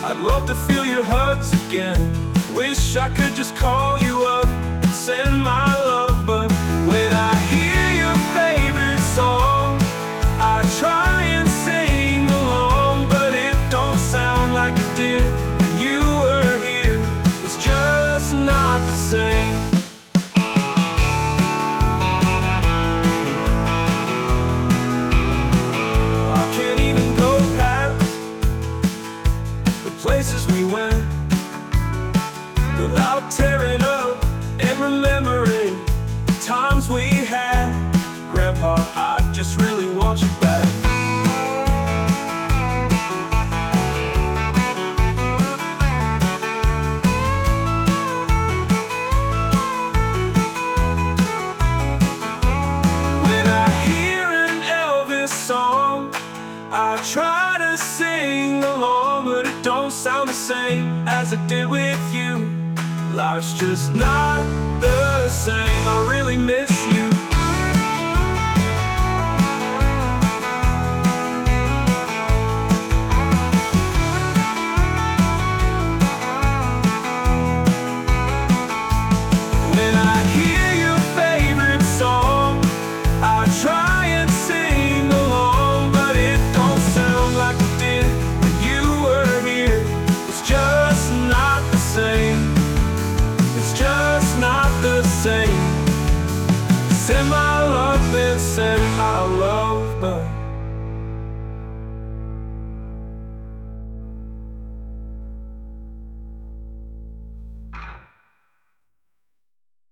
I'd love to feel your hugs again. Wish I could just call you up and send my love. But when I hear your favorite song, I try and sing along, but it don't sound like it did when you were here. It's just not the same. I can't even go past the places we went without tearing up and remembering the times we had. Grandpa, I just really want you back. When I hear an Elvis song, I try to sing along, but it don't sound the same as it did with you. Life's just not the same. I really miss you.